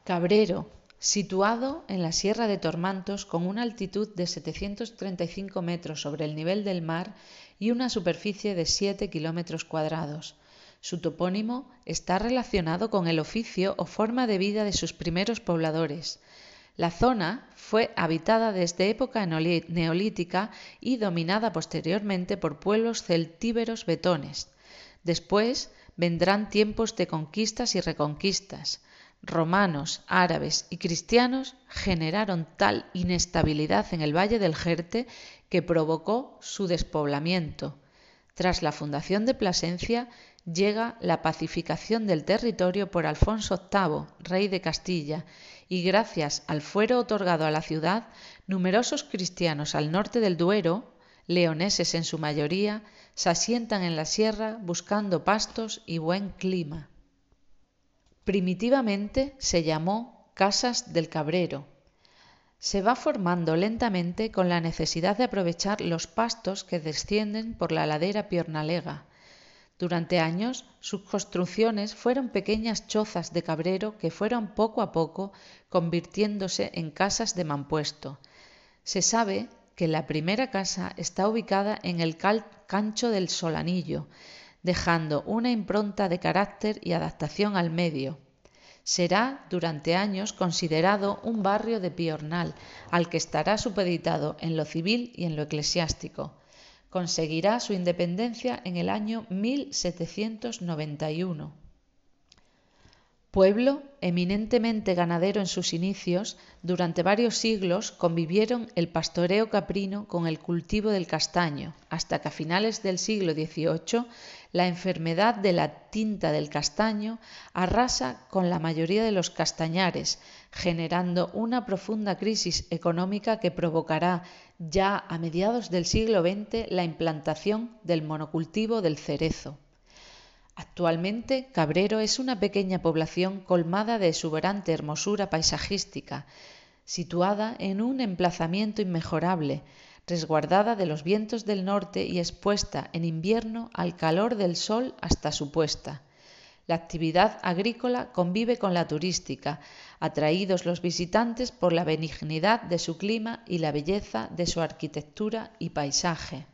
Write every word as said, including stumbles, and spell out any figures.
Cabrero, situado en la Sierra de Tormantos con una altitud de setecientos treinta y cinco metros sobre el nivel del mar y una superficie de siete kilómetros cuadrados. Su topónimo está relacionado con el oficio o forma de vida de sus primeros pobladores. La zona fue habitada desde época neolítica y dominada posteriormente por pueblos celtíberos betones. Después vendrán tiempos de conquistas y reconquistas. Romanos, árabes y cristianos generaron tal inestabilidad en el Valle del Jerte que provocó su despoblamiento. Tras la fundación de Plasencia, llega la pacificación del territorio por Alfonso octavo, rey de Castilla, y gracias al fuero otorgado a la ciudad, numerosos cristianos al norte del Duero, leoneses en su mayoría, se asientan en la sierra buscando pastos y buen clima. Primitivamente se llamó Casas del Cabrero. Se va formando lentamente con la necesidad de aprovechar los pastos que descienden por la ladera piornalega. Durante años, sus construcciones fueron pequeñas chozas de cabrero que fueron poco a poco convirtiéndose en casas de mampuesto. Se sabe que la primera casa está ubicada en el Cancho del Solanillo, dejando una impronta de carácter y adaptación al medio. Será durante años considerado un barrio de Piornal, al que estará supeditado en lo civil y en lo eclesiástico. Conseguirá su independencia en el año mil setecientos noventa y uno. Pueblo eminentemente ganadero en sus inicios, durante varios siglos convivieron el pastoreo caprino con el cultivo del castaño, hasta que a finales del siglo dieciocho la enfermedad de la tinta del castaño arrasa con la mayoría de los castañares, generando una profunda crisis económica que provocará ya a mediados del siglo veinte la implantación del monocultivo del cerezo. Actualmente, Cabrero es una pequeña población colmada de exuberante hermosura paisajística, situada en un emplazamiento inmejorable, resguardada de los vientos del norte y expuesta en invierno al calor del sol hasta su puesta. La actividad agrícola convive con la turística, atraídos los visitantes por la benignidad de su clima y la belleza de su arquitectura y paisaje.